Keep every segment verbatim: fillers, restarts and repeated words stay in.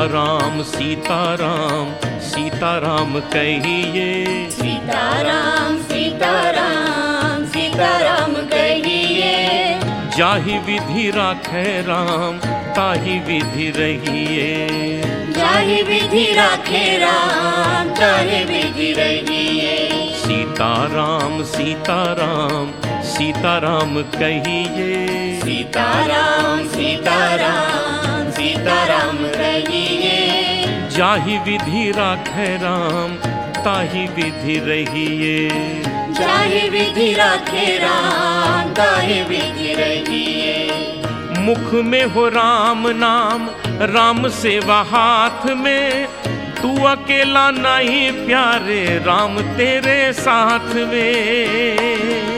सीताराम सीताराम सीताराम कहिए। सीताराम सीताराम सीताराम कहिए। जाहि विधि राखे राम ताहि विधि रहिए। जाहि विधि राखे राम ताहि विधि रहिए। सीताराम सीताराम सीताराम कहिए। सीताराम सीताराम सीताराम कहिए। जाहि विधि राखे राम ताहि विधि रहिए। जाहि विधि राखे राम ताहि विधि रहिए। मुख में हो राम नाम राम सेवा हाथ में, तू अकेला नहीं प्यारे राम तेरे साथ में।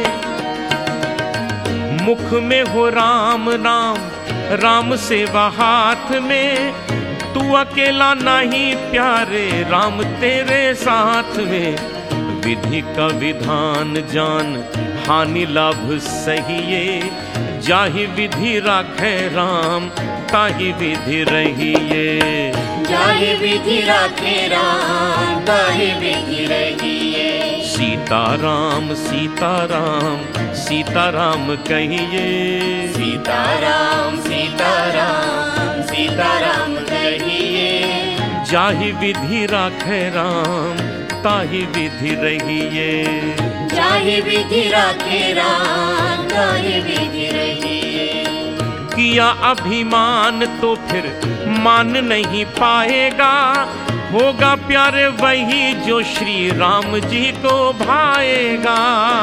मुख में हो राम नाम राम सेवा हाथ में, तू अकेला नहीं प्यारे राम तेरे साथ में। विधि का विधान जान हानि लाभ सहिए। जाहि विधि राखे राम ताहि विधि रहिए। जाहि विधि राखे राम ताहि विधि रहिए। सीताराम सीताराम सीताराम कहिए। सीताराम सीताराम सीताराम कहिए। जाहि विधि राखे राम ताहि विधि रहिए। जाहि विधि राखे राम ताहि विधि रहिए। किया अभिमान तो फिर मान नहीं पाएगा, होगा प्यारे वही जो श्री राम जी को भाएगा।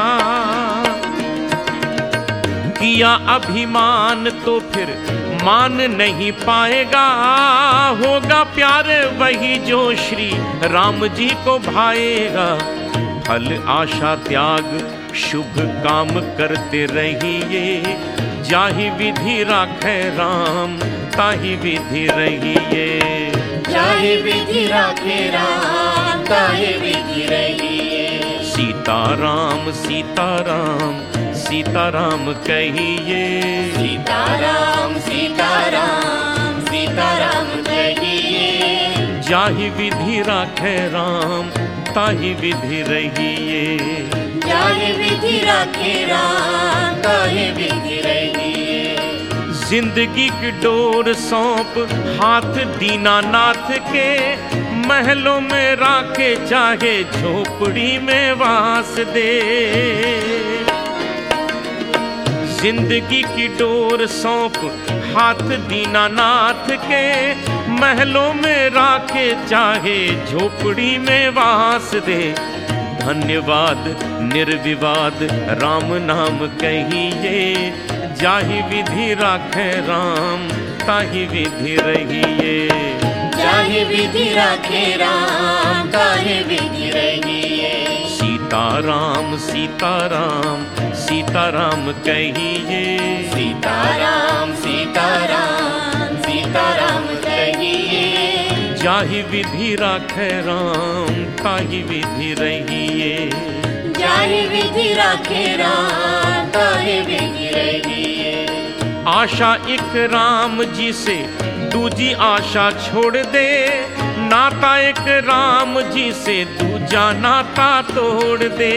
किया अभिमान तो फिर मान नहीं पाएगा, होगा प्यारे वही जो श्री राम जी को भाएगा। फल आशा त्याग शुभ काम करते रहिए। जाहि विधि राखे राम ताहि विधि रहिए। जाहि विधि राखे राम ताहि विधि रहिए। सीताराम सीताराम सीताराम कहिए। सीताराम सीताराम सीताराम कहिए। जाहि विधि राखे राम ताहि विधि रहिए। जाहि विधि राखे राम ताहि विधि रहिए। जिंदगी की डोर सौंप हाथ दीनानाथ के, महलों में राखे चाहे झोपड़ी में वास दे। जिंदगी की डोर सौंप हाथ दीनानाथ के, महलों में राखे चाहे झोपड़ी में वास दे। धन्यवाद निर्विवाद राम नाम कहिए। जाहि विधि राखे राम ताहि विधि रहिए। जाहि विधि राखे राम ताहि विधि रहिए। सीताराम सीताराम सीताराम कहिए। सीताराम सीताराम सीताराम कहिए। जाहि विधि राखे राम ताहि विधि रहिए। जाहि विधि राखे राम ताहि विधि रहिए। आशा एक राम जी से दूजी आशा छोड़ दे, नाता एक राम जी से दूजा नाता तोड़ दे।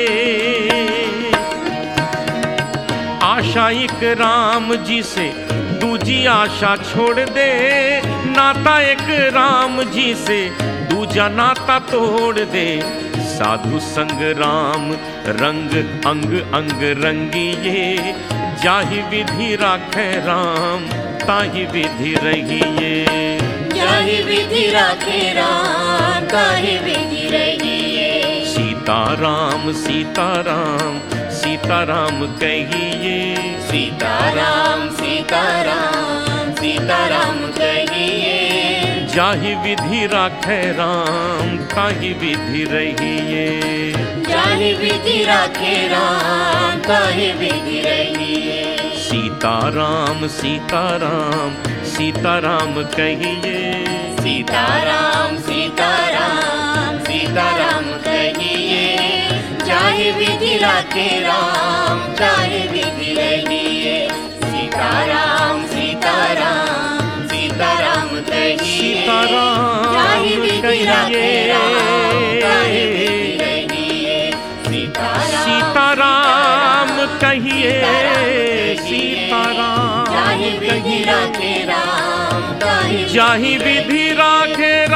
आशा एक राम जी से दूजी आशा छोड़ दे, नाता एक राम जी से दूजा नाता तोड़ दे। साधु संग राम रंग अंग अंग रंगिए। जाहि विधि राखे राम ताहि विधि रहिए। जाहि विधि राखे राम ताहि विधि रहिए। सीताराम सीताराम सीताराम कहिए। सीताराम सीताराम सीताराम कहिए। जाहि विधि राखे राम ताहि विधि रहिए। जाहि विधि राखे राम ताहि विधि रहिए। सीताराम सीताराम सीताराम कहिए। सीताराम सीताराम सीताराम कहिए। जाहि विधि राखे राम ताहि विधि रहिए। सीताराम सीताराम सीताराम कहिए। सीताराम जाहि विधि राखे राम काहे कहिए, विधि रहिए। सीताराम सीताराम कहिए, सीताराम जाहि विधि राखे राम काहे जाहि विधि राखे